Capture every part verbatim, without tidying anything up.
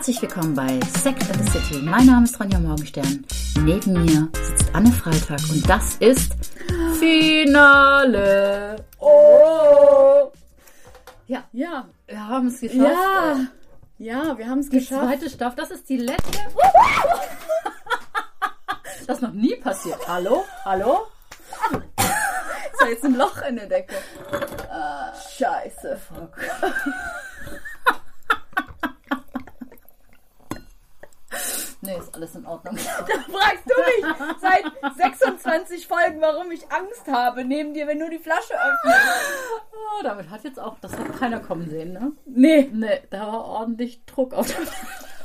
Herzlich willkommen bei Sex and the City. Mein Name ist Ronja Morgenstern. Neben mir sitzt Anne Freitag und das ist Finale. Oh! Ja, ja, wir haben es geschafft. Ja, ja, wir haben es geschafft. Die zweite Staffel, das ist die letzte. Das ist noch nie passiert. Hallo? Hallo? Ist da jetzt ein Loch in der Decke? Ah, scheiße, fuck. Nee, ist alles in Ordnung. Da fragst du mich seit sechsundzwanzig Folgen, warum ich Angst habe neben dir, wenn du die Flasche öffnest. Oh, damit hat jetzt auch, das hat keiner kommen sehen, ne? Nee. Nee, da war ordentlich Druck auf dem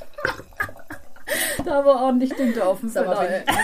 Da war ordentlich Tinte auf dem Sag mal, Teller. bin,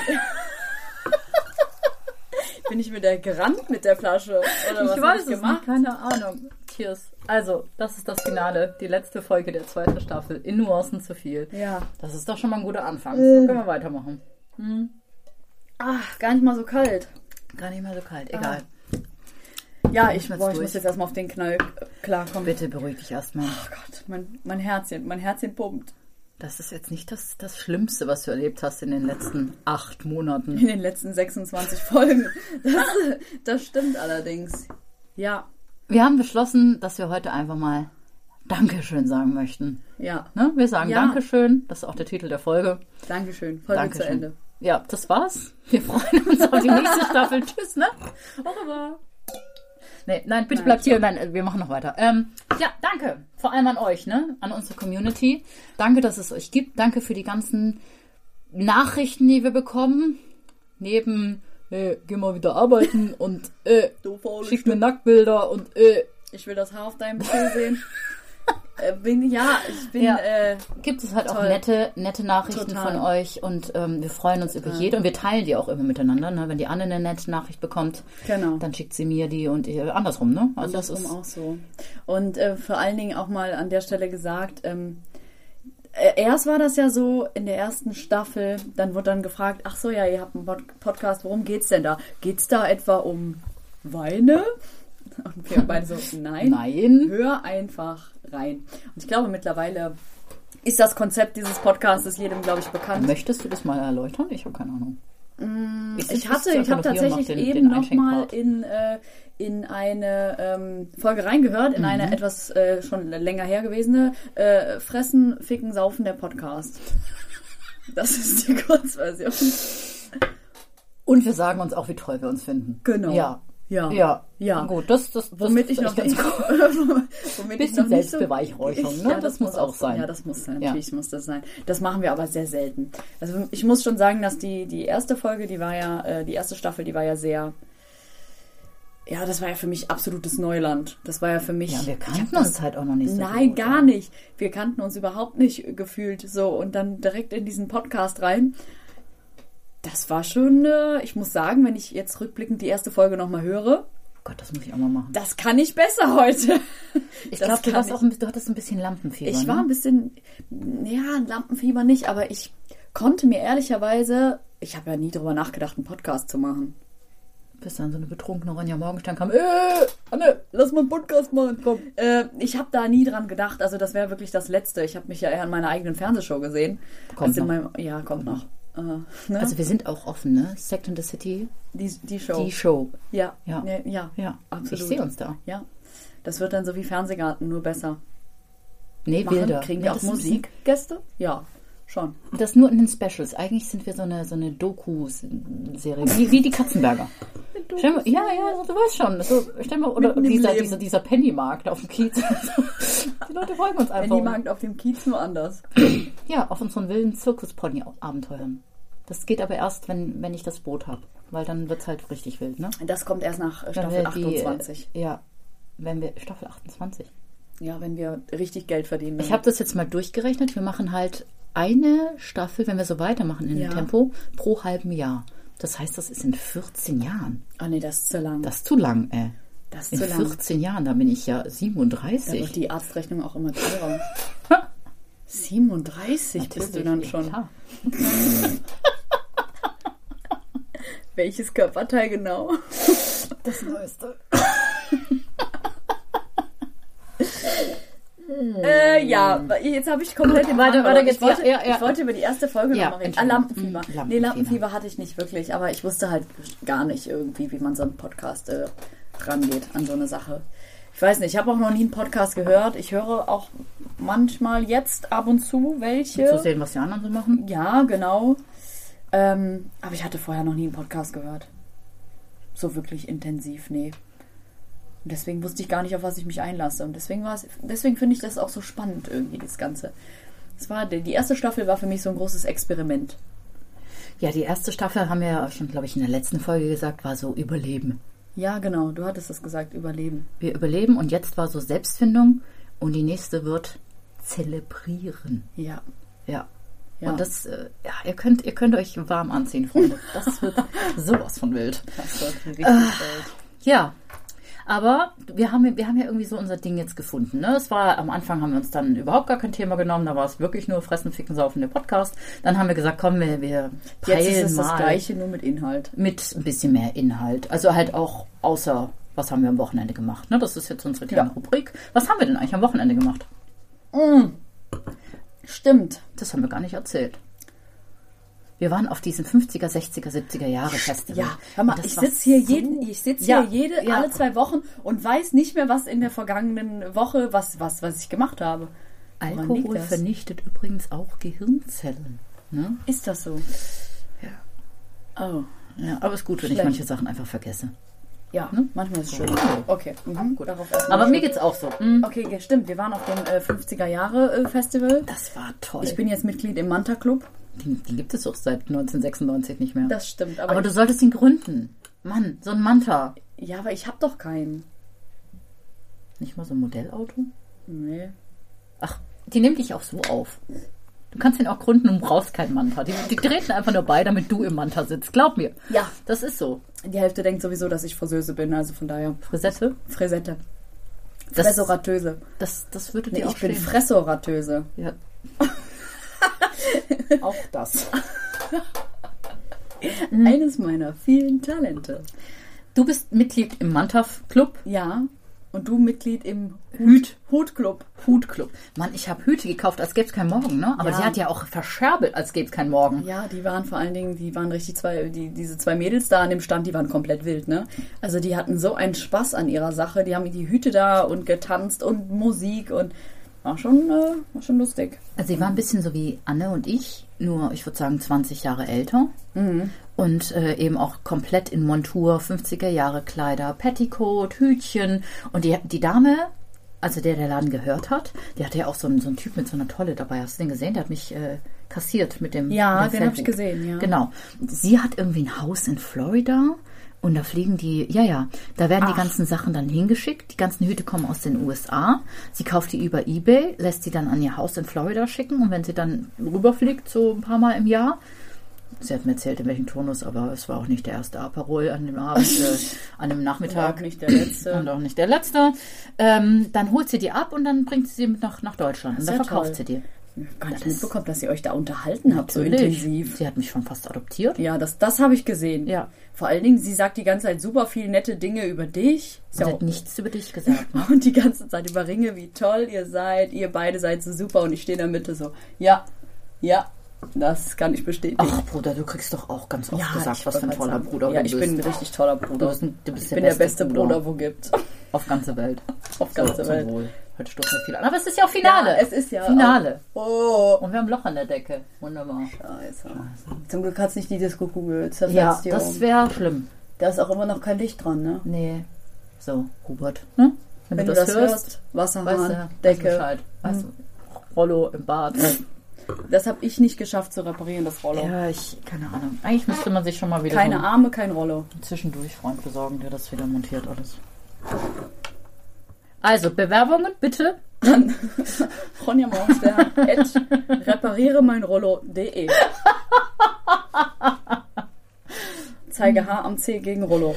bin ich mit der gerannt mit der Flasche? Oder was Ich hab weiß ich es gemacht? nicht, keine Ahnung. Cheers. Also, das ist das Finale, die letzte Folge der zweiten Staffel. In Nuancen zu viel. Ja. Das ist doch schon mal ein guter Anfang. So können wir weitermachen. Hm. Ach, gar nicht mal so kalt. Gar nicht mehr so kalt, egal. Ja, ich, Muss boah, ich durch. muss jetzt erstmal auf den Knall klarkommen. Bitte beruhig dich erstmal. Oh Gott, mein, mein Herzchen, mein Herzchen pumpt. Das ist jetzt nicht das, das Schlimmste, was du erlebt hast in den letzten acht Monaten. In den letzten sechsundzwanzig Folgen. Das, das stimmt allerdings. Ja, Wir haben beschlossen, dass wir heute einfach mal Dankeschön sagen möchten. ja. Ne? Wir sagen Ja. Dankeschön. Das ist auch der Titel der Folge. Dankeschön. Folge Dankeschön. zu Ende. Ja, das war's. Wir freuen uns auf die nächste Staffel. Tschüss, ne? Au revoir. Nee, nein, bitte Nein. bleibt hier. Nein, wir machen noch weiter. Ähm, ja, danke. Vor allem an euch, ne? An unsere Community. Danke, dass es euch gibt. Danke für die ganzen Nachrichten, die wir bekommen. Neben, äh, geh mal wieder arbeiten und, äh, Du faule schick mir Nacktbilder und, äh, Ich will das Haar auf deinem Profil sehen. äh, bin, ja, ich bin, Ja. äh, gibt es halt auch Toll. nette, nette Nachrichten Total. von euch und ähm, wir freuen uns über jede und wir teilen die auch immer miteinander. Ne? Wenn die Anne eine nette Nachricht bekommt, genau. dann schickt sie mir die und ihr andersrum, ne? Also das Andersrum ist auch so. Und äh, vor allen Dingen auch mal an der Stelle gesagt, ähm, äh, erst war das ja so in der ersten Staffel, dann wurde dann gefragt, ach so, ja, ihr habt einen Pod- Podcast, worum geht's denn da? Geht's da etwa um Weine? Und wir beide so, nein, Nein. hör einfach rein. Und ich glaube, mittlerweile ist das Konzept dieses Podcasts jedem, glaube ich, bekannt. Möchtest du das mal erläutern? Ich habe keine Ahnung. Ich Ich sitze hatte, jetzt ich habe einfach noch hier und tatsächlich mach den- eben den nochmal Einschenkpart. in, äh, in eine ähm, Folge reingehört, in Mhm. eine etwas äh, schon länger her gewesene äh, Fressen, Ficken, Saufen der Podcast. Das ist die Kurzversion. Und wir sagen uns auch, wie toll wir uns finden. Genau. Ja. Ja. Ja. Ja. Gut, das, das, das Womit ich ist noch echt nicht, ganz womit Bisschen ich noch nicht so, Selbstbeweihräucherung, ne? Ja, Das muss auch sein. Ja, das muss sein. Ja. Natürlich muss das sein. Das machen wir aber sehr selten. Also ich muss schon sagen, dass die, die erste Folge, die war ja, äh, die erste Staffel, die war ja sehr, ja, das war ja für mich absolutes Neuland. Das war ja für mich. Ja, wir ich kannten hab uns halt auch noch nicht so Nein, gut, gar ja. nicht. Wir kannten uns überhaupt nicht gefühlt so und dann direkt in diesen Podcast rein. Das war schon, äh, ich muss sagen, wenn ich jetzt rückblickend die erste Folge nochmal höre, Gott, das muss ich auch mal machen. das kann ich besser heute. Ich Das glaube, du, kann warst ich. auch ein bisschen- du hattest ein bisschen Lampenfieber. Ich ne? war ein bisschen, ja, ein Lampenfieber nicht, aber ich konnte mir ehrlicherweise, ich habe ja nie drüber nachgedacht, einen Podcast zu machen. Bis dann so eine betrunkene Ronja Morgenstern kam. Äh, Anne, lass mal einen Podcast machen, komm. Äh, ich habe da nie dran gedacht, also das wäre wirklich das Letzte. Ich habe mich ja eher in meiner eigenen Fernsehshow gesehen. Kommt als in noch. Meinem, ja, kommt noch. Äh, ne? Also wir sind auch offen, ne? Sex and the City, die, die Show. die Show. ja, Ja. ja, ja, Ja, absolut. ich sehe uns da. Ja, das wird dann so wie Fernsehgarten, nur besser. Nee, Machen. wilder. Kriegen Nee, wir auch das ist ein bisschen- Musikgäste? Ja, schon. Das nur in den Specials. Eigentlich sind wir so eine, so eine Doku-Serie. Wie, wie die Katzenberger. Stell mal, ja, ja, du weißt schon. So, stell mal, oder Mitten im dieser, Leben. dieser, dieser Pennymarkt auf dem Kiez. Die Leute folgen uns einfach. Pennymarkt auf dem Kiez nur anders. Ja, auf unseren wilden Zirkuspony-Abenteuern. Das geht aber erst, wenn, wenn ich das Boot habe. Weil dann wird es halt richtig wild, ne? Das kommt erst nach äh, Wenn Staffel wir die, achtundzwanzig. äh, Ja, wenn wir, Staffel achtundzwanzig. Ja, wenn wir richtig Geld verdienen. Ich habe das jetzt mal durchgerechnet. Wir machen halt eine Staffel, wenn wir so weitermachen in Ja. dem Tempo, pro halben Jahr. Das heißt, das ist in vierzehn Jahren. Ah nee, das ist zu lang. Das ist zu lang, ey. das ist In zu lang. vierzehn Jahren, da bin ich ja Da siebenunddreißig. wird die Arztrechnung auch immer teurer. siebenunddreißig bist du dann ja, schon. klar. Welches Körperteil genau? Das Neueste. äh, Äh, ja, jetzt habe ich komplett den Warte, Faden warte, verloren. jetzt, ich, wollte, ja, ja, ja. ich wollte über die erste Folge Ja, noch mal reden. Ah, Entschuldigung. Lampenfieber. Mhm, Nee, Lampenfieber. Lampenfieber hatte ich nicht wirklich, aber ich wusste halt gar nicht irgendwie, wie man so einen Podcast äh, rangeht an so eine Sache. Ich weiß nicht, ich habe auch noch nie einen Podcast gehört. Ich höre auch manchmal jetzt ab und zu welche. Zu sehen, was die anderen so machen. Ja, genau. Ähm, aber ich hatte vorher noch nie einen Podcast gehört. So wirklich intensiv, nee. Und deswegen wusste ich gar nicht, auf was ich mich einlasse. Und deswegen war es, deswegen finde ich das auch so spannend irgendwie, das Ganze. Das war, die erste Staffel war für mich so ein großes Experiment. Ja, die erste Staffel, haben wir ja schon, glaube ich, in der letzten Folge gesagt, war so Überleben. Ja, genau, du hattest es gesagt, Überleben. Wir überleben und jetzt war so Selbstfindung und die nächste wird Zelebrieren. Ja. Ja. Ja. Und das, äh, ja, ihr könnt, ihr könnt euch warm anziehen, Freunde. Das wird sowas von wild. Das wird richtig Äh, wild. Ja. Aber wir haben, wir haben ja irgendwie so unser Ding jetzt gefunden. Ne? Es war, am Anfang haben wir uns dann überhaupt gar kein Thema genommen. Da war es wirklich nur Fressen, Ficken, Saufen, der Podcast. Dann haben wir gesagt, komm, wir, wir Jetzt ist es mal das Gleiche, nur mit Inhalt. mit ein bisschen mehr Inhalt. Also halt auch außer, was haben wir am Wochenende gemacht. Ne? Das ist jetzt unsere kleine Ja. Rubrik. Was haben wir denn eigentlich am Wochenende gemacht? Mm. Stimmt. Das haben wir gar nicht erzählt. Wir waren auf diesem fünfziger, sechziger, siebziger Jahre Festival. Ja, hör mal, Und das ich war sitze hier, so- jeden, ich sitz Ja, hier jede, ja. alle zwei Wochen und weiß nicht mehr, was in der vergangenen Woche, was, was, was ich gemacht habe. Woran liegt Alkohol das? vernichtet übrigens auch Gehirnzellen. Ne? Ist das so? Ja. Oh. Ja, aber ist gut, wenn ich Schlecht. manche Sachen einfach vergesse. Ja, manchmal ist es schön. Okay, mhm. gut. Darauf erstmal Aber mir schön. geht's auch so. Mm. Okay, ja, stimmt. Wir waren auf dem äh, fünfziger Jahre äh, Festival. Das war toll. Ich bin jetzt Mitglied im Manta Club. Den, den gibt es auch seit neunzehnhundertsechsundneunzig nicht mehr. Das stimmt. Aber, aber du solltest ihn gründen. Mann, so ein Manta. ich, ja, aber ich habe doch keinen. Nicht mal so ein Modellauto? Nee. Ach, die nimmt dich auch so auf. Du kannst ihn auch gründen und brauchst keinen Manta. Die, die treten einfach nur bei, damit du im Manta sitzt. Glaub mir. Ja. Das ist so. Die Hälfte denkt sowieso, dass ich Friseuse bin, also von daher. Frisette? Fresette. Das, Fressoratöse. das, das würde Nee, dir auch ich bin stehen. Fressoratöse. Ja. Auch das. Eines meiner vielen Talente. Du bist Mitglied im Manta-Club. Ja. Und du Mitglied im Hüt. Hutclub. Hutclub. Mann, ich habe Hüte gekauft, als gäbe es keinen Morgen, ne? Aber Ja. sie hat ja auch verscherbelt, als gäbe es keinen Morgen. Ja, die waren vor allen Dingen, die waren richtig zwei, die, diese zwei Mädels da an dem Stand, die waren komplett wild, ne? Also die hatten so einen Spaß an ihrer Sache. Die haben die Hüte da und getanzt und Musik und war schon, äh, war schon lustig. Also sie war ein bisschen so wie Anne und ich, nur ich würde sagen zwanzig Jahre älter. Und äh, eben auch komplett in Montur, fünfziger Jahre Kleider, Petticoat, Hütchen. Und die, die Dame, also der der Laden gehört hat, der hatte ja auch so einen, so einen Typ mit so einer Tolle dabei. Hast du den gesehen? Der hat mich äh, kassiert mit dem Ja, mit dem den habe ich Feldhut. gesehen, ja. Genau. Sie hat irgendwie ein Haus in Florida. Und da fliegen die, ja, ja, da werden die Ach. ganzen Sachen dann hingeschickt. Die ganzen Hüte kommen aus den U S A. Sie kauft die über eBay, lässt die dann an ihr Haus in Florida schicken. Und wenn sie dann rüberfliegt, so ein paar Mal im Jahr, sie hat mir erzählt, in welchem Turnus, aber es war auch nicht der erste Aperol an dem Abend, äh, an dem Nachmittag. Auch nicht der letzte. Und auch nicht der letzte. Ähm, dann holt sie die ab und dann bringt sie sie mit nach, nach Deutschland. Und ist dann ja verkauft toll. sie die. Gar nicht Das ist- mitbekommen, dass ihr euch da unterhalten habt, so Natürlich. intensiv. Sie hat mich schon fast adoptiert. Ja, das, das habe ich gesehen. Ja. Vor allen Dingen, sie sagt die ganze Zeit super viel nette Dinge über dich. Ist Sie ja hat auch- nichts über dich gesagt. Ne? Und die ganze Zeit über Ringe, wie toll ihr seid. Ihr beide seid so super. Und ich stehe in der Mitte so, ja, ja, das kann ich bestätigen. Ach, Bruder, du kriegst doch auch ganz oft ja, gesagt, ich was für ein wollte toller sagen. Bruder Ja, du ich bist. bin ein richtig toller Bruder. Du bist, ein, du bist ich der bin der beste beste Bruder, wo gibt. Auf ganze Welt. Auf ganze so, Welt. Zum Wohl. Heute stoßen wir viel an. Aber es ist ja auch Finale. Ja, es ist ja Finale. Oh. Und wir haben ein Loch an der Decke. Wunderbar. Scheiße. Zum Glück hat es nicht die Disco-Kugel zerfetzt. Ja, hier das oben. wäre schlimm. Da ist auch immer noch kein Licht dran, ne? Nee. So, Hubert. Ne? Wenn, Wenn du das, hörst, Wasserhahn, weißt du, weißt du Decke. Bescheid. Weißt du, Rollo im Bad. Das habe ich nicht geschafft zu reparieren, das Rollo. Ja, ich, keine Ahnung. Eigentlich müsste man sich schon mal wieder Keine so Arme, kein Rollo. einen Zwischendurch-Freund besorgen, der das wieder montiert alles. Also, Bewerbungen bitte. Ronja Morgenstern at repariere mein Rollo punkt de. Zeige H am C gegen Rollo.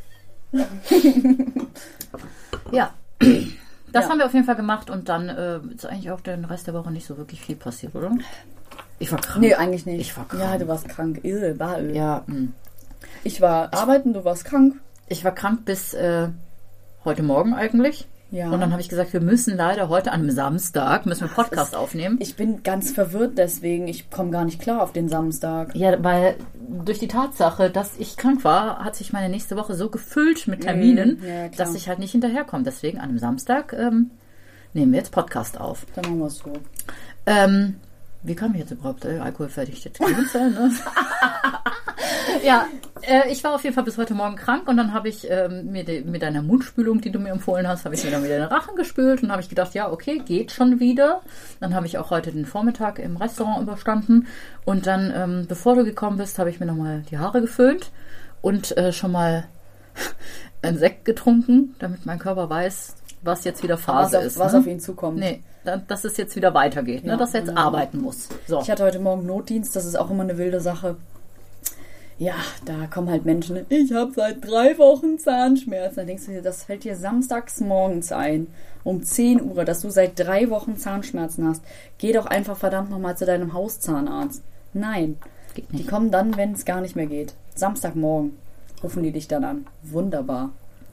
Ja. Das Ja. haben wir auf jeden Fall gemacht und dann äh, ist eigentlich auch den Rest der Woche nicht so wirklich viel passiert, oder? Ich war krank. Nee, eigentlich nicht. Ich war krank. Ja, du warst krank. Irre, war irre. Ja, mh. Ich war arbeiten, du warst krank. ich war krank bis äh, heute Morgen eigentlich. Ja. Und dann habe ich gesagt, wir müssen leider heute an einem Samstag, müssen wir Podcast aufnehmen. Ich bin ganz verwirrt deswegen. Ich komme gar nicht klar auf den Samstag. Ja, weil durch die Tatsache, dass ich krank war, hat sich meine nächste Woche so gefüllt mit Terminen, ja, klar. dass ich halt nicht hinterherkomme. Deswegen an einem Samstag ähm, nehmen wir jetzt Podcast auf. Dann machen wir es so. Ähm, wie kam ich jetzt überhaupt? Äh, Alkohol fertig jetzt sein, ne? Ja, äh, ich war auf jeden Fall bis heute Morgen krank und dann habe ich ähm, mir de, mit deiner Mundspülung, die du mir empfohlen hast, habe ich mir dann wieder den Rachen gespült und habe ich gedacht, ja, okay, geht schon wieder. Dann habe ich auch heute den Vormittag im Restaurant überstanden und dann, ähm, bevor du gekommen bist, habe ich mir nochmal die Haare geföhnt und äh, schon mal einen Sekt getrunken, damit mein Körper weiß, was jetzt wieder Phase was auf, ist. Was ne? auf ihn zukommt. Nee, dass es jetzt wieder weitergeht, Ja, ne? Dass er jetzt genau. arbeiten muss. So. Ich hatte heute Morgen Notdienst, das ist auch immer eine wilde Sache. Ja, da kommen halt Menschen, ich habe seit drei Wochen Zahnschmerzen. Dann denkst du dir, das fällt dir samstags morgens ein, um zehn Uhr, dass du seit drei Wochen Zahnschmerzen hast. Geh doch einfach verdammt nochmal zu deinem Hauszahnarzt. Nein, Geht die nicht. kommen dann, wenn es gar nicht mehr geht. Samstagmorgen rufen die dich dann an. Wunderbar.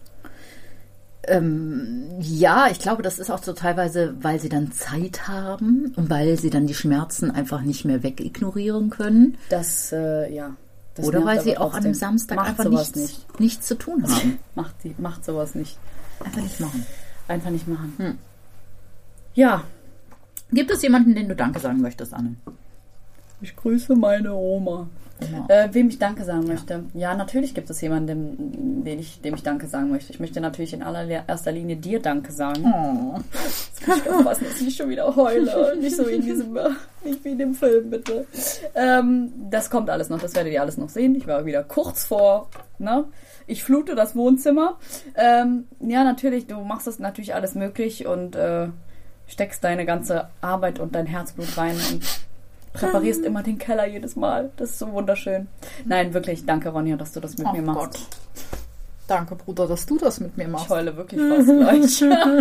Ähm, ja, ich glaube, das ist auch so teilweise, weil sie dann Zeit haben und weil sie dann die Schmerzen einfach nicht mehr wegignorieren können. Das, äh, ja. Das Oder nervt weil sie aber auch an trotzdem. einem Samstag Macht einfach sowas nichts, nicht. nichts zu tun haben. Macht, sie, macht sowas nicht. Einfach nicht machen. Einfach nicht machen. Hm. Ja, Gibt es jemanden, den du Danke sagen möchtest, Anne? ich grüße meine Oma. Genau. Äh, wem ich Danke sagen möchte. Ja, natürlich gibt es jemanden, dem, den ich, dem ich Danke sagen möchte. Ich möchte natürlich in allererster Linie dir Danke sagen. Oh. Ich muss aufpassen, dass ich nicht schon wieder heule. Nicht so wie in diesem, nicht wie in dem Film, bitte. Ähm, das kommt alles noch, das werdet ihr alles noch sehen. Ich war wieder kurz vor, ne? Ich flute das Wohnzimmer. Ähm, ja, natürlich, du machst das natürlich alles möglich und äh, steckst deine ganze Arbeit und dein Herzblut rein und präparierst immer den Keller jedes Mal. Das ist so wunderschön. Nein, wirklich, danke Ronja, dass du das mit Oh mir machst. Gott. Danke, Bruder, dass du das mit mir Ich machst. heule wirklich fast gleich.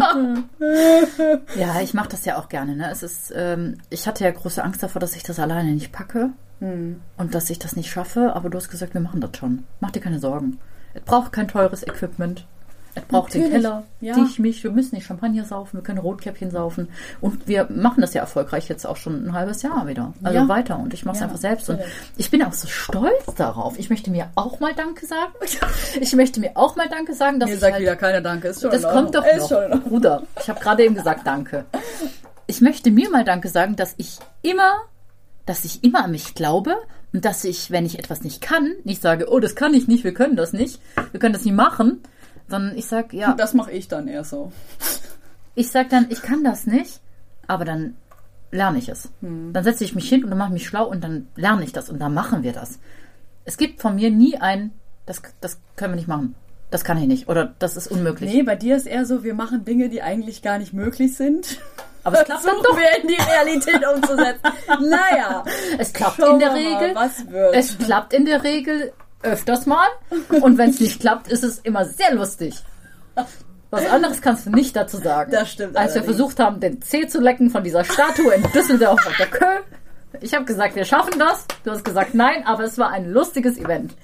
Ja, ich mache das ja auch gerne. Ne? Es ist, ähm, ich hatte ja große Angst davor, dass ich das alleine nicht packe Hm. und dass ich das nicht schaffe. Aber du hast gesagt, wir machen das schon. Mach dir keine Sorgen. Es braucht kein teures Equipment. Es braucht den Natürlich, Keller, ja. dich, mich. Wir müssen nicht Champagner saufen, wir können Rotkäppchen saufen. Und wir machen das ja erfolgreich jetzt auch schon ein halbes Jahr wieder. Also Ja. weiter. Und ich mache es Ja, einfach selbst. Und natürlich. ich bin auch so stolz darauf. Ich möchte mir auch mal Danke sagen. Ich möchte mir auch mal Danke sagen, dass Mir ich sagt halt wieder keiner Danke. Ist schon das in kommt doch Ordnung. Ist schon in noch. Ordnung. Bruder, ich habe gerade eben gesagt Danke. Ich möchte mir mal Danke sagen, dass ich immer, dass ich immer an mich glaube und dass ich, wenn ich etwas nicht kann, nicht sage, oh, das kann ich nicht, wir können das nicht, wir können das nicht machen, sondern ich sage, ja, Das mache ich dann eher so. ich sage dann, ich kann das nicht, aber dann lerne ich es. Hm. Dann setze ich mich hin und dann mache ich mich schlau und dann lerne ich das und dann machen wir das. Es gibt von mir nie ein, das, das können wir nicht machen. Das kann ich nicht oder das ist unmöglich. Nee, bei dir ist eher so, wir machen Dinge, die eigentlich gar nicht möglich sind. Aber es klappt dann Versuchen doch. wir in die Realität umzusetzen. Naja. Es klappt Schauen in der wir mal, Regel. was wird. Es klappt in der Regel öfters mal. Und wenn es nicht klappt, ist es immer sehr lustig. Was anderes kannst du nicht dazu sagen. Das stimmt Als wir allerdings. versucht haben, den Zeh zu lecken von dieser Statue in Düsseldorf auf der Kö. Ich habe gesagt, wir schaffen das. Du hast gesagt, nein, aber es war ein lustiges Event.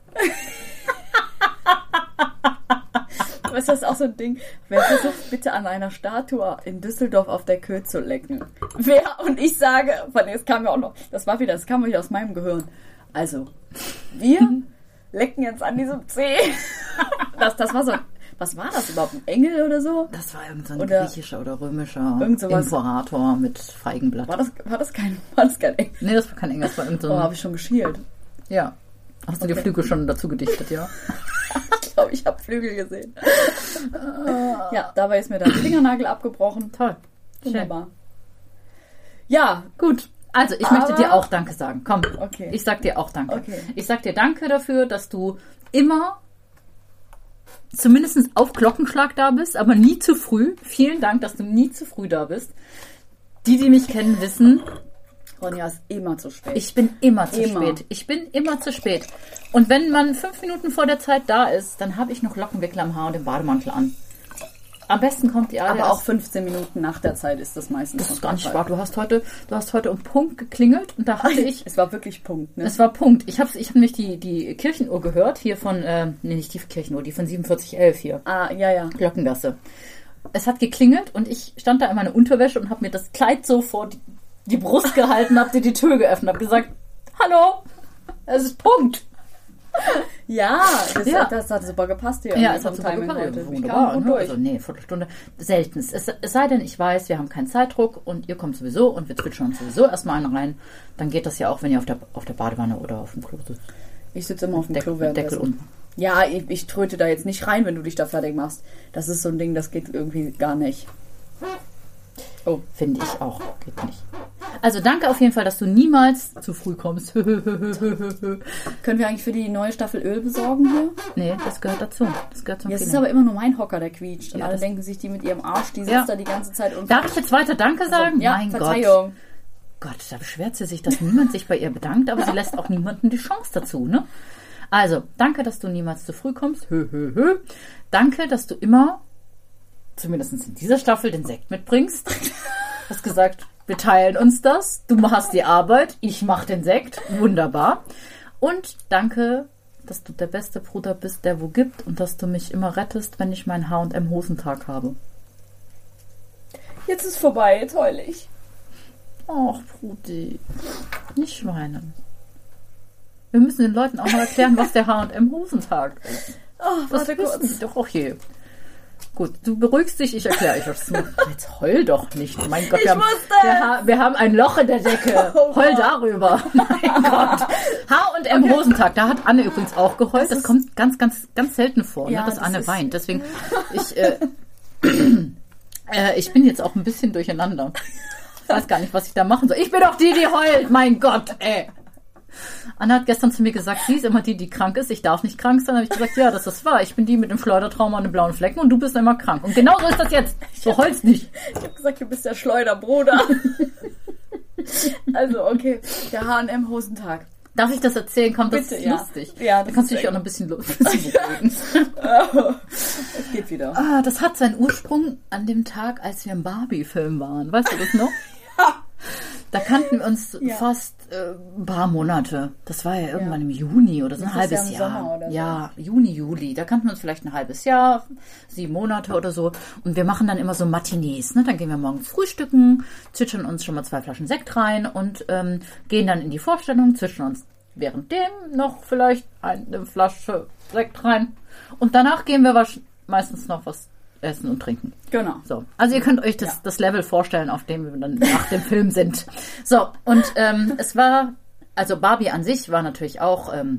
Weißt du, das ist auch so ein Ding. Wer versucht bitte an einer Statue in Düsseldorf auf der Kö zu lecken? Wer? Und ich sage, von das kam ja auch noch, das war wieder, das kam wieder aus meinem Gehirn. Also, wir lecken jetzt an diesem Zeh. Das, das war so, was war das überhaupt? Ein Engel oder so? Das war irgend so ein Oder griechischer oder römischer irgend sowas. Imperator mit Feigenblatt. War das, war das kein, war das kein Engel? Nee, das war kein Engel, das war irgend so Oh, ein... habe ich schon geschielt. Ja. Hast du die Okay. Flügel schon dazu gedichtet, ja? Ich glaube, ich habe Flügel gesehen. Ja, dabei ist mir dann der Fingernagel abgebrochen. Toll. Schön. Wunderbar. Ja, Gut. Also, ich Aber- möchte dir auch Danke sagen. Komm, Okay. ich sag dir auch Danke. Okay. Ich sag dir Danke dafür, dass du immer zumindest auf Glockenschlag da bist, aber nie zu früh. Vielen Dank, dass du nie zu früh da bist. Die, die mich kennen, wissen, Ronja ist immer zu spät. ich bin immer zu Immer. spät. Ich bin immer zu spät. Und wenn man fünf Minuten vor der Zeit da ist, dann habe ich noch Lockenwickler am Haar und den Bademantel an. Am besten kommt die Alte Aber auch erst- fünfzehn Minuten nach der Zeit ist das meistens. Das ist noch gar der nicht Fall. wahr. Du hast heute, du hast heute um Punkt geklingelt und da hatte ich, Es war wirklich Punkt, ne? es war Punkt. Ich habe ich hab nämlich die, die Kirchenuhr gehört, hier von, äh, nee, nicht die Kirchenuhr, die von siebenundvierzig elf hier, Ah, ja, ja. Glockengasse. es hat geklingelt und ich stand da in meiner Unterwäsche und habe mir das Kleid so vor die, die Brust gehalten, habe dir die Tür geöffnet, habe gesagt, hallo, es ist Punkt. Ja, das, Ja. das hat super gepasst hier. Ja, irgendwie es hat vom super Timing gepasst. heute. Ich Wunderbar. kam gut Ne? durch. Also nee, Viertelstunde. Selten. Es, es sei denn, ich weiß, wir haben keinen Zeitdruck und ihr kommt sowieso und wir zwitschern uns sowieso erstmal einen rein. Dann geht das ja auch, wenn ihr auf der, auf der Badewanne oder auf dem Klo sitzt. Ich sitze immer auf dem Deck, Klo Deckel währenddessen. unten. Ja, ich, ich tröte da jetzt nicht rein, wenn du dich da fertig machst. Das ist so ein Ding, das geht irgendwie gar nicht. Oh, finde ich auch. Geht nicht. Also danke auf jeden Fall, dass du niemals zu früh kommst. Können wir eigentlich für die neue Staffel Öl besorgen hier? Nee, das gehört dazu. Das gehört zum Ja, es ist Feeling. aber immer nur mein Hocker, der quietscht. Und Ja, alle das- denken sich, die mit ihrem Arsch, die sitzt Ja. da die ganze Zeit und... Darf ich jetzt weiter Danke sagen? ja, mein Gott. Verzeihung. Gott, da beschwert sie sich, dass niemand sich bei ihr bedankt, aber sie lässt auch niemandem die Chance dazu, ne? Also, danke, dass du niemals zu früh kommst. Hö, hö, hö. Danke, dass du immer, zumindest in dieser Staffel, den Sekt mitbringst. Hast gesagt, wir teilen uns das. Du machst die Arbeit, ich mach den Sekt. Wunderbar. Und danke, dass du der beste Bruder bist, der wo gibt und dass du mich immer rettest, wenn ich meinen H und M Hosentag habe. Jetzt ist vorbei, jetzt heul ich. Ach, Brudi, nicht weinen. Wir müssen den Leuten auch mal erklären, was der H und M Hosentag ist. Oh, Das warte wissen kurz. die doch auch hier. Gut, du beruhigst dich, ich erkläre euch das. Jetzt heul doch nicht. Mein Gott, wir, Ich haben, wusste wir, ha- wir haben ein Loch in der Decke. Oh, Heul Mann. darüber. Mein Gott. H und M Hosentag, da hat Anne übrigens auch geheult. Das, ist- kommt ganz, ganz, ganz selten vor, Ja, ne, dass das Anne ist- weint. Deswegen, ich, äh, äh, ich bin jetzt auch ein bisschen durcheinander. Ich weiß gar nicht, was ich da machen soll. Ich bin doch die, die heult. Mein Gott, ey. Anna hat gestern zu mir gesagt, sie ist immer die, die krank ist. Ich darf nicht krank sein. Da habe ich gesagt, ja, das ist wahr. Ich bin die mit dem Schleudertrauma und den blauen Flecken und du bist immer krank. Und genau so ist das jetzt. So heulst nicht. Ich habe gesagt, du bist der Schleuderbruder. Also, okay. Der H und M Hosentag. Darf ich das erzählen? Kommt das Bitte, ist ja. lustig. Ja, da das kannst du ist dich auch noch ein bisschen, lu- ein bisschen beruhigen. Es geht wieder. Ah, das hat seinen Ursprung an dem Tag, als wir im Barbie-Film waren. Weißt du das noch? Da kannten wir uns Ja. fast äh, ein paar Monate. Das war ja irgendwann im Juni oder so ein Das ist ja halbes im Jahr. Sommer oder so. Ja, Juni, Juli. Da kannten wir uns vielleicht ein halbes Jahr, sieben Monate oder so. Und wir machen dann immer so Matinees. Ne? Dann gehen wir morgens frühstücken, zwitschern uns schon mal zwei Flaschen Sekt rein und ähm, gehen dann in die Vorstellung, zwitschern uns währenddem noch vielleicht eine Flasche Sekt rein. Und danach gehen wir wasch- meistens noch was essen und trinken. Genau. So, also ihr könnt euch das, Ja. das Level vorstellen, auf dem wir dann nach dem Film sind. So, und ähm, es war, also Barbie an sich war natürlich auch, ähm,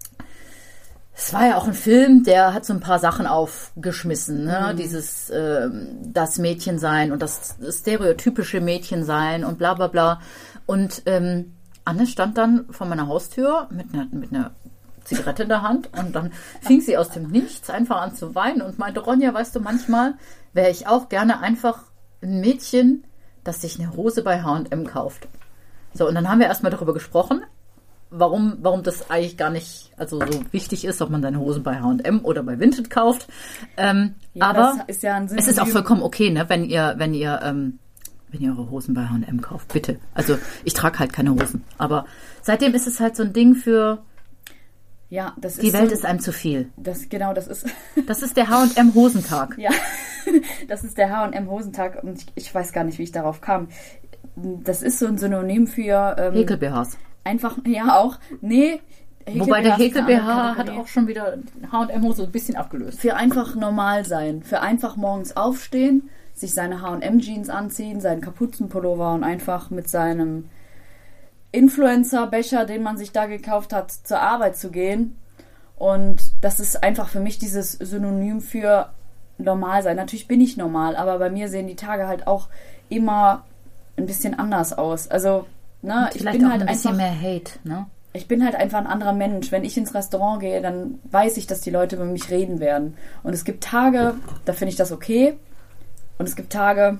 es war ja auch ein Film, der hat so ein paar Sachen aufgeschmissen, ne? Dieses ähm, das Mädchensein und das stereotypische Mädchensein und bla bla bla. Und ähm, Anne stand dann vor meiner Haustür mit einer, mit einer Zigarette in der Hand und dann fing sie aus dem Nichts einfach an zu weinen und meinte, Ronja, weißt du, manchmal wäre ich auch gerne einfach ein Mädchen, das sich eine Hose bei H und M kauft. So, und dann haben wir erstmal darüber gesprochen, warum, warum das eigentlich gar nicht also so wichtig ist, ob man seine Hosen bei H und M oder bei Vinted kauft. Ähm, Ja, aber das ist ja ein es ist auch Synonym. vollkommen okay, ne, wenn ihr, wenn ihr, ähm, wenn ihr eure Hosen bei H und M kauft, bitte. Also ich trage halt keine Hosen, aber seitdem ist es halt so ein Ding für Ja, das ist die Welt so, ist einem zu viel. das genau, das ist Das ist der H und M Hosentag. ja, das ist der H und M Hosentag und ich, ich weiß gar nicht, wie ich darauf kam. Das ist so ein Synonym für ähm, Häkel-B Hs. einfach ja auch nee. Wobei der Häkel-B H ist eine Häkel-B H andere hat Kategorie. auch schon wieder H und M-Hose ein bisschen abgelöst. Für einfach normal sein, für einfach morgens aufstehen, sich seine H und M Jeans anziehen, seinen Kapuzenpullover und einfach mit seinem Influencer-Becher, den man sich da gekauft hat, zur Arbeit zu gehen. Und das ist einfach für mich dieses Synonym für normal sein. Natürlich bin ich normal, aber bei mir sehen die Tage halt auch immer ein bisschen anders aus. Also, ne, ich Vielleicht bin auch halt ein bisschen einfach, mehr Hate, ne? ich bin halt einfach ein anderer Mensch. Wenn ich ins Restaurant gehe, dann weiß ich, dass die Leute über mich reden werden. Und es gibt Tage, da finde ich das okay. Und es gibt Tage,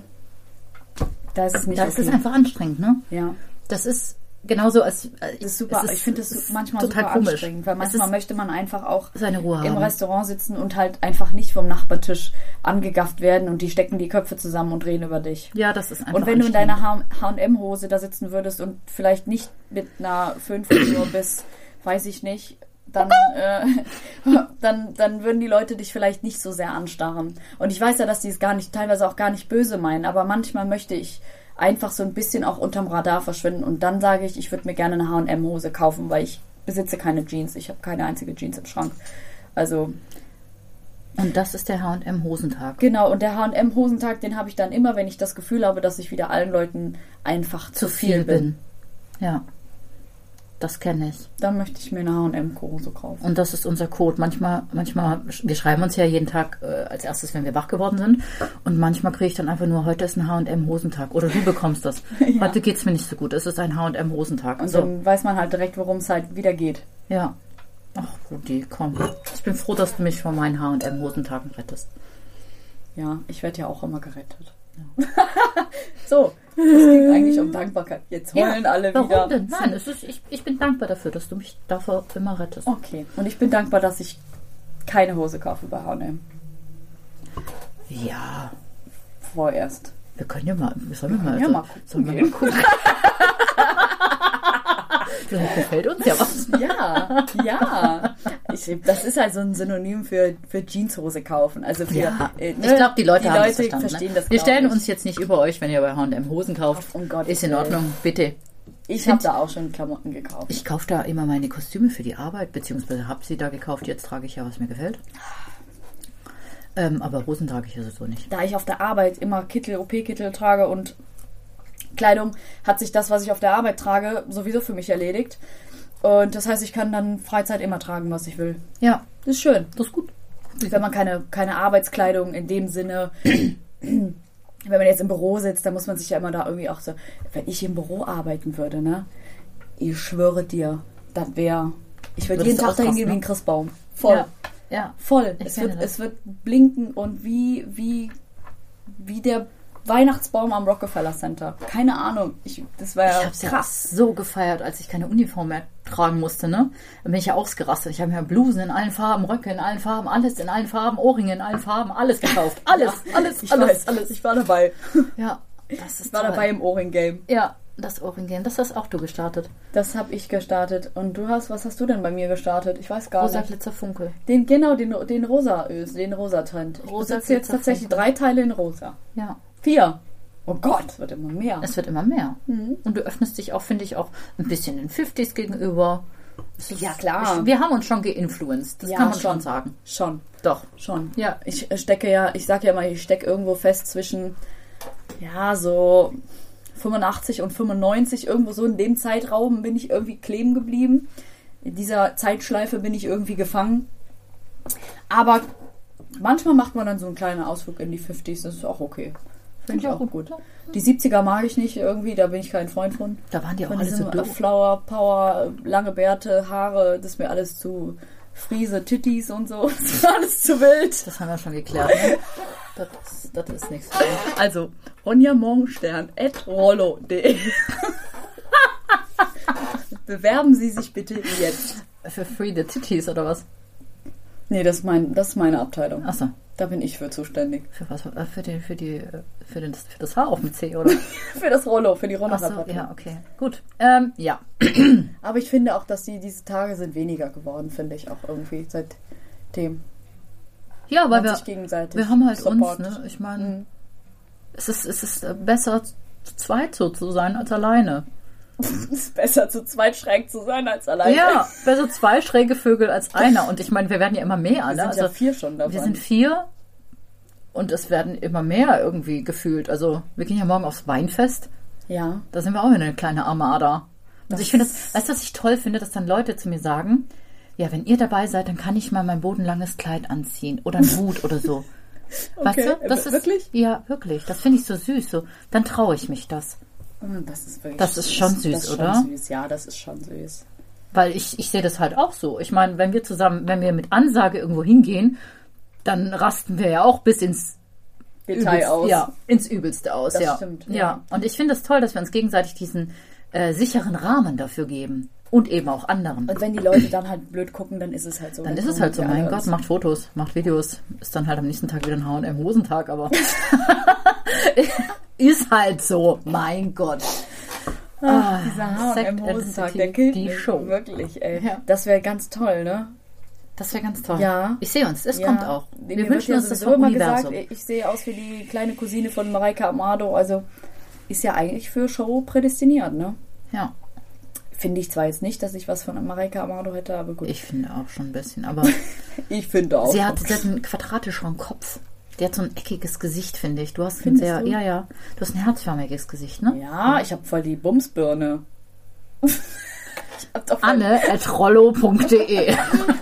da ist es nicht Da okay. ist es einfach anstrengend, ne? ja. Das ist genauso als... Äh, Das ist super. es Ich finde das es ist manchmal total super komisch. anstrengend, weil Es manchmal ist möchte man einfach auch seine Ruhe im haben. Restaurant sitzen und halt einfach nicht vom Nachbartisch angegafft werden und die stecken die Köpfe zusammen und reden über dich. Ja, das ist einfach Und wenn du in anstrengend. deiner H und M-Hose da sitzen würdest und vielleicht nicht mit einer fünf Uhr bis, weiß ich nicht, dann, äh, dann, dann würden die Leute dich vielleicht nicht so sehr anstarren. Und ich weiß ja, dass die es gar nicht, teilweise auch gar nicht böse meinen, aber manchmal möchte ich einfach so ein bisschen auch unterm Radar verschwinden und dann sage ich, ich würde mir gerne eine H und M-Hose kaufen, weil ich besitze keine Jeans. Ich habe keine einzige Jeans im Schrank. Also... Und das ist der H und M-Hosentag. Genau, und der H und M-Hosentag, den habe ich dann immer, wenn ich das Gefühl habe, dass ich wieder allen Leuten einfach zu, zu viel, viel bin. bin. Ja, das kenne ich. Dann möchte ich mir eine H und M-Hose kaufen. Und das ist unser Code. Manchmal, manchmal, wir schreiben uns ja jeden Tag äh, als erstes, wenn wir wach geworden sind. Und manchmal kriege ich dann einfach nur, heute ist ein H und M-Hosentag. Oder du bekommst das. Ja. Heute geht es mir nicht so gut. Es ist ein H und M-Hosentag. Und so. Dann weiß man halt direkt, worum es halt wieder geht. Ja. Ach, Rudi, komm. Ich bin froh, dass du mich von meinen H und M-Hosentagen rettest. Ja, ich werde ja auch immer gerettet. Ja. So, es ging eigentlich um Dankbarkeit. Jetzt heulen ja, alle warum wieder. Denn? Nein, es ist, ich, ich bin dankbar dafür, dass du mich dafür immer rettest. Okay, und ich bin dankbar, dass ich keine Hose kaufe bei H und M. Ja. Vorerst. Wir können ja mal, sollen wir, wir mal, ja so, mal gucken. Sollen wir mal gucken. Vielleicht gefällt uns ja was. Ja, ja. Ich, das ist halt so ein Synonym für, für Jeanshose kaufen. Also für, ja. äh, Ich glaube, die Leute die haben Leute das verstanden. Verstehen Ne? das, wir stellen ich. uns jetzt nicht über euch, wenn ihr bei H und M Hosen kauft. Oh Gott, ist in Ordnung, bitte. Ich habe da auch schon Klamotten gekauft. Ich kaufe da immer meine Kostüme für die Arbeit, beziehungsweise habe sie da gekauft. Jetzt trage ich ja, was mir gefällt. Ähm, aber Hosen trage ich ja so nicht. Da ich auf der Arbeit immer Kittel, O P-Kittel trage und Kleidung, hat sich das, was ich auf der Arbeit trage, sowieso für mich erledigt. Und das heißt, ich kann dann Freizeit immer tragen, was ich will. Ja. Das ist schön. Das ist gut. Wenn man keine, keine Arbeitskleidung in dem Sinne, wenn man jetzt im Büro sitzt, dann muss man sich ja immer da irgendwie auch so, wenn ich im Büro arbeiten würde, ne? Ich schwöre dir, das wäre, ich würde jeden Tag dahin gehen wie ein Christbaum. Voll. Ja. Ja. Voll. Es wird, es wird blinken und wie, wie, wie der Weihnachtsbaum am Rockefeller Center. Keine Ahnung. Ich, das war ja ich krass. Ja so gefeiert, als ich keine Uniform mehr tragen musste, ne? Da bin ich ja ausgerastet. Ich habe mir Blusen in allen Farben, Röcke in allen Farben, alles in allen Farben, Ohrringe in allen Farben, alles gekauft. Alles, ja, alles, ich alles, weiß, alles. Ich war dabei. Ja, das ist Ich war toll. dabei im Ohrring-Game. Ja, das Ohrring-Game. Das hast auch du gestartet. Das habe ich gestartet. Und du hast, was hast du denn bei mir gestartet? Ich weiß gar Rosa nicht. Glitzer Funkel. Den, genau, den, den rosa Ös, den rosa Trend. Ich Rosa besitze jetzt tatsächlich Glitzer drei Teile in rosa. Ja. Vier. Oh Gott, es wird immer mehr. Es wird immer mehr. Mhm. Und du öffnest dich auch, finde ich, auch ein bisschen den fünfziger gegenüber. Es ist, Ja, klar. Ich, wir haben uns schon geinfluenced. Das Ja, kann man schon. schon sagen. Schon, Doch. schon. Ja. Ich stecke ja, ich sage ja mal, ich stecke irgendwo fest zwischen, ja, so fünfundachtzig und fünfundneunzig. Irgendwo so in dem Zeitraum bin ich irgendwie kleben geblieben. In dieser Zeitschleife bin ich irgendwie gefangen. Aber manchmal macht man dann so einen kleinen Ausflug in die fünfziger. Das ist auch okay. Finde ich auch gut. gut. Die siebziger mag ich nicht irgendwie, da bin ich kein Freund von. Da waren die auch Von alle so diesem doof. Flower, Power, lange Bärte, Haare, das ist mir alles zu Friese, Tittis und so. Das ist alles zu wild. Das haben wir schon geklärt. Ne? Das, ist, das ist nichts. Also, Ronja Morgenstern at rollo punkt de. Bewerben Sie sich bitte jetzt. Für Free the Titties oder was? Nee, das ist, mein, das ist meine Abteilung. Achso. Da bin ich für zuständig. Für was? Für, die, für, die, für, den, für das Haar auf dem C, oder? Für das Rollo, für die Achso, Rollo-Reparatur. ja, okay. Gut. Ähm, ja. Aber ich finde auch, dass die, diese Tage sind weniger geworden, finde ich auch irgendwie seitdem. Ja, weil Man wir, sich gegenseitig wir haben halt Support. uns, ne? Ich meine, Mhm. es, ist, es ist besser, zu zweit so zu sein als alleine. Es ist besser, zu zweit schräg zu sein als alleine. Ja, besser zwei schräge Vögel als einer. Und ich meine, wir werden ja immer mehr. Wir Ne? sind Also, ja vier schon davon. wir sind vier und es werden immer mehr irgendwie gefühlt. Also wir gehen ja morgen aufs Weinfest. Ja. Da sind wir auch eine kleine Armada. Und Das ich finde das, weißt du, was ich toll finde, dass dann Leute zu mir sagen, ja, wenn ihr dabei seid, dann kann ich mal mein bodenlanges Kleid anziehen oder einen Hut oder so. Weißt Okay, du? Das äh, ist, wirklich? Ja, wirklich. Das finde ich so süß. So, dann traue ich mich das. Das ist wirklich Das ist schon süß, das ist oder? Schon süß. Ja, das ist schon süß. Weil ich, ich sehe das halt auch so. Ich meine, wenn wir zusammen, wenn wir mit Ansage irgendwo hingehen, dann rasten wir ja auch bis ins Detail Übelst, aus. Ja, ins Übelste aus. Das ja. stimmt, Ja. ja. Und ich finde es das toll, dass wir uns gegenseitig diesen äh, sicheren Rahmen dafür geben. Und eben auch anderen. Und wenn die Leute dann halt blöd gucken, dann ist es halt so. Dann ist es halt so, mein Gott, macht Fotos, macht Videos. Ist dann halt am nächsten Tag wieder ein H und M-Hosentag, aber ist halt so, mein Gott. Ach, dieser H und Sect M and Hosentag, City, der killt die mich. Show. Wirklich, ey. Ja. Das wäre ganz toll, ne? Das wäre ganz toll. Ja. Ich sehe uns, es Ja. kommt auch. Mir Wir wird wünschen ja uns das sowieso vom immer Universum. gesagt, ich sehe aus wie die kleine Cousine von Mareike Amado, also ist ja eigentlich für Show prädestiniert, ne? Ja, Finde ich zwar jetzt nicht, dass ich was von Mareike Amado hätte, aber gut. ich finde auch schon ein bisschen. Aber Ich finde auch. sie hat, sie hat einen quadratischeren Kopf. Die hat so ein eckiges Gesicht, finde ich. Du hast ein Findest sehr, du? ja, ja. Du hast ein herzförmiges Gesicht, ne? Ja, ich habe voll die Bumsbirne. ich hab doch voll Anne at rollo punkt de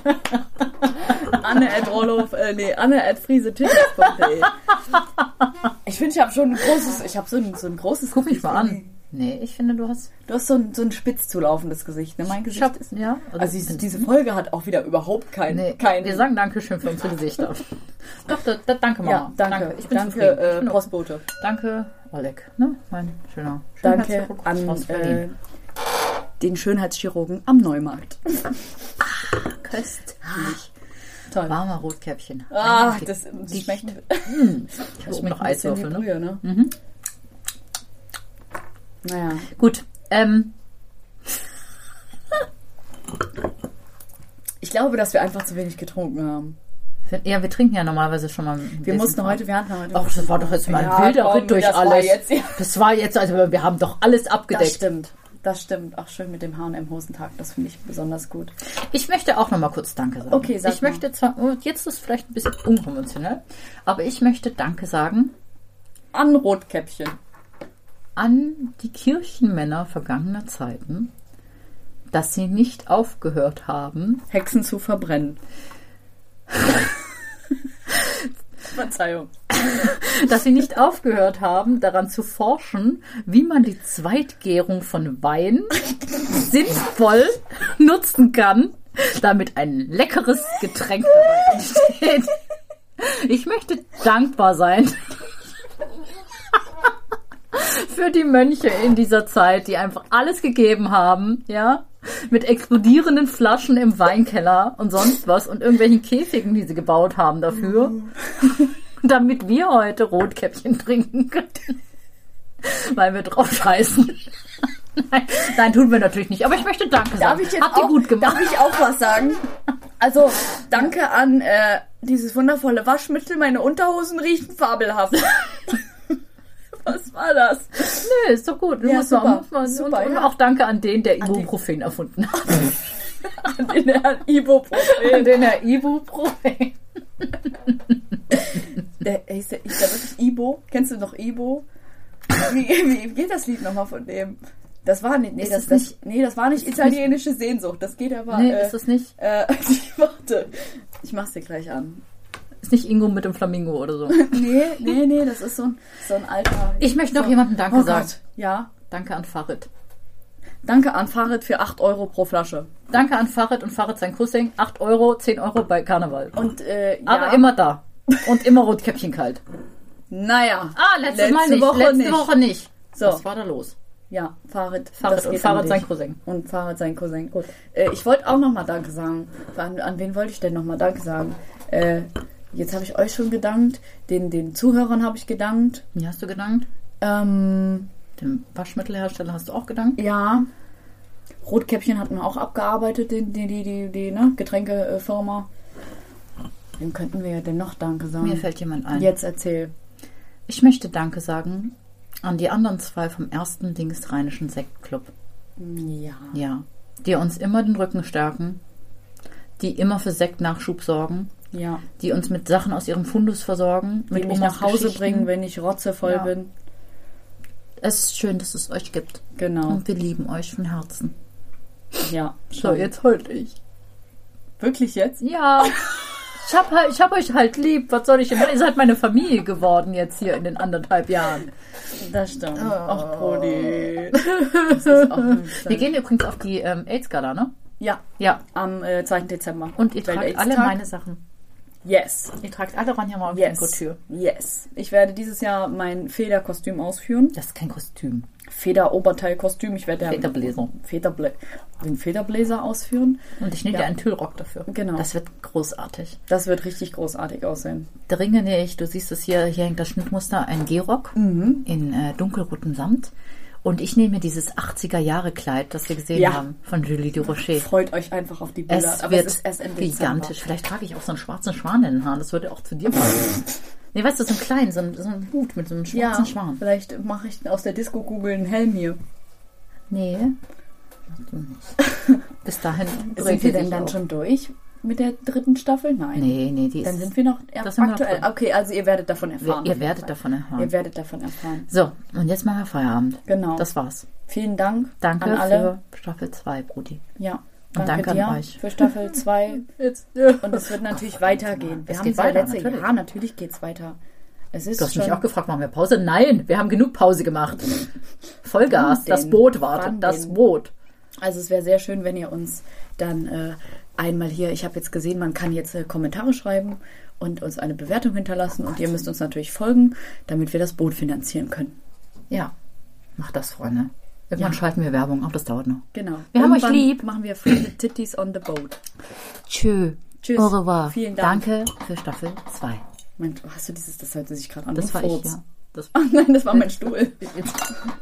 Anne at Rollo, äh, nee, Anne at friesetittis punkt de. Ich finde, ich habe schon ein großes, ich habe so ein, so ein großes Guck mich Gesicht. mal an. Nee, ich finde, du hast... Du hast so ein, so ein spitz zulaufendes Gesicht, ne? Mein Gesicht Ich hab, ist... ja, Also diese, diese Folge hat auch wieder überhaupt kein... Nee, kein wir sagen Dankeschön für unsere Gesichter. Doch, das, das, danke, Mama. ja, danke. Ich bin danke, zufrieden. äh, Ich bin auch- Postbote. Danke, Oleg, ne? Mein schöner Danke Schönheitschirurg an aus Berlin. äh, den Schönheitschirurgen am Neumarkt. Köstlich. Toll. Warmer Rotkäppchen. Ah, Die- das, die- das schmeckt... Ich habe oben noch ein bisschen wie Eiswürfel, ne? Brühe, ne? Mhm. Naja. Gut, ähm, Ich glaube, dass wir einfach zu wenig getrunken haben. ja, wir trinken ja normalerweise schon mal ein Wir bisschen mussten vor. heute, wir hatten heute... Ach, das war doch jetzt mal ein Ja, wilder komm, Ritt durch das war alles. jetzt- ja. Das war jetzt, also wir haben doch alles Das abgedeckt. stimmt. Das stimmt. Ach, schön mit dem H und M Hosentag. Das finde ich besonders gut. Ich möchte auch noch mal kurz Danke sagen. Okay, sag Ich mal. möchte zwar, und jetzt ist es vielleicht ein bisschen unkonventionell, aber ich möchte Danke sagen An Rotkäppchen. an die Kirchenmänner vergangener Zeiten, dass sie nicht aufgehört haben, Hexen zu verbrennen. Verzeihung. dass sie nicht aufgehört haben, daran zu forschen, wie man die Zweitgärung von Wein sinnvoll nutzen kann, damit ein leckeres Getränk dabei entsteht. Ich möchte dankbar sein für die Mönche in dieser Zeit, die einfach alles gegeben haben, ja, mit explodierenden Flaschen im Weinkeller und sonst was und irgendwelchen Käfigen, die sie gebaut haben dafür, damit wir heute Rotkäppchen trinken können, weil wir drauf scheißen. Nein, nein, tun wir natürlich nicht. Aber ich möchte Danke sagen. Darf ich jetzt Habt ihr auch, gut gemacht. Darf ich auch was sagen? Also, danke an äh, dieses wundervolle Waschmittel. Meine Unterhosen riechen fabelhaft. Was war das? Nö, ist doch gut. Ja, Muss super. man- muss man- Super, und, und ja. auch danke an den, der Ibuprofen erfunden hat. An den Herrn Ibuprofen. An den Herr Ibuprofen. Der, hieß der, hieß der wirklich Ibo? Kennst du noch Ibo? Wie, wie geht das Lied nochmal von dem? Das war nicht, nee, Ist das, das das, nee, das war nicht italienische Sehnsucht. Das geht aber. Nee, äh, ist das nicht? Äh, warte. Ich mach's dir gleich an. Ist nicht Ingo mit dem Flamingo oder so. Nee, nee, nee, das ist so ein, so ein alter. Ich möchte noch so, jemandem Danke oh sagen. Gott, ja. Danke an Farid. Danke an Farid für acht Euro pro Flasche. Danke an Farid und Farid sein Cousin. acht Euro, zehn Euro bei Karneval. Und, äh, ja. Aber immer da. Und immer Rotkäppchen kalt. Naja. Ah, letztes letzte Mal nicht. Woche Letzte nicht. Woche nicht. So. Was war da los? Ja, Farid. Farid das und geht Farid um sein dich. Cousin. Und Farid sein Cousin. Gut. Äh, ich wollte auch nochmal Danke sagen. An, an wen wollte ich denn nochmal Danke sagen? Äh, jetzt habe ich euch schon gedankt. Den, den Zuhörern habe ich gedankt. Wie hast du gedankt? Ähm, Dem Waschmittelhersteller hast du auch gedankt? ja. Rotkäppchen hatten wir auch abgearbeitet, die, die, die, die, die ne? Getränkefirma. Wem könnten wir denn noch Danke sagen? Mir fällt jemand ein. Jetzt erzähl. Ich möchte Danke sagen an die anderen zwei vom ersten Linksrheinischen Sektclub. Ja. Ja. Die uns immer den Rücken stärken. Die immer für Sektnachschub sorgen. Ja. Die uns mit Sachen aus ihrem Fundus versorgen. Die mit mich Omas nach Hause Geschichten. bringen, wenn ich rotzevoll Ja. bin. Es ist schön, dass es euch gibt. Genau. Und wir lieben euch von Herzen. Ja. So, jetzt heul ich. Wirklich jetzt? Ja. Ich hab, halt, ich hab euch halt lieb. Was soll ich denn? Ihr seid meine Familie geworden jetzt hier in den anderthalb Jahren. Das stimmt. Oh. Ach, Brody. Das ist auch Wir gehen übrigens auf die ähm, AIDS-Gala, ne? Ja, Ja. am äh, zweiten Dezember. Und ihr tragt alle Welt-AIDS-Tag. meine Sachen. Yes. Ihr tragt alle Ronja mal auf Yes. die Couture. Yes. Ich werde dieses Jahr mein Federkostüm ausführen. Das ist kein Kostüm. Feder-Oberteil-Kostüm. Ich werde Federbläser. Federblä den Federbläser ausführen. Und ich nehme Ja. dir einen Tüllrock dafür. Genau. Das wird großartig. Das wird richtig großartig aussehen. Dringe ich, du siehst es hier, hier hängt das Schnittmuster, ein Gehrock Mhm. in äh, dunkelrotem Samt Und ich nehme dieses achtziger-Jahre-Kleid, das wir gesehen Ja. haben, von Julie Durocher. Freut euch einfach auf die Bilder. Es aber wird es ist erst Ende gigantisch. Dezember. Vielleicht trage ich auch so einen schwarzen Schwan in den Haaren. Das würde auch zu dir passen. Nee, weißt du, so einen kleinen, so einen, so einen Hut mit so einem schwarzen Ja, Schwan. vielleicht mache ich aus der Disco-Kugel einen Helm hier. Nee, machst du nicht. Bis dahin Sind wir denn sich dann auch. schon durch mit der dritten Staffel? Nein. Nee, nee, die ist... Dann sind wir noch ja, Das sind wir noch aktuell. drin. Okay, also ihr werdet davon wir, erfahren. ihr auf jeden werdet Fall. davon erfahren. Ihr werdet davon erfahren. So, und jetzt machen wir Feierabend. Genau. Das war's. Vielen Dank Danke an alle. für Staffel zwei, Brudi. Ja. Und Danke danke dir an euch. für Staffel zwei. Jetzt, Und es wird natürlich weitergehen. Wir Es haben geht es ja weiter, letzte natürlich. Jahr. Natürlich geht's weiter. Es ist Du hast schon mich auch gefragt, machen wir Pause? Nein, wir haben genug Pause gemacht. Vollgas, Wann das denn? Boot wartet, Wann das denn? Boot. Also es wäre sehr schön, wenn ihr uns dann äh, einmal hier, ich habe jetzt gesehen, man kann jetzt äh, Kommentare schreiben und uns eine Bewertung hinterlassen und ihr müsst uns natürlich folgen, damit wir das Boot finanzieren können. Ja, macht das, Freunde. Irgendwann Ja. schalten wir Werbung, auch das dauert noch. Genau. Wir haben euch Irgendwann lieb. Machen wir Free the Titties on the Boat. Tschö. Tschüss. Au revoir. Vielen Dank. Danke für Staffel zwei. Mensch, hast du dieses, das hört sich gerade an. Das wie war Furz. ich, ja. Das Ach nein, das war mein Stuhl. Jetzt.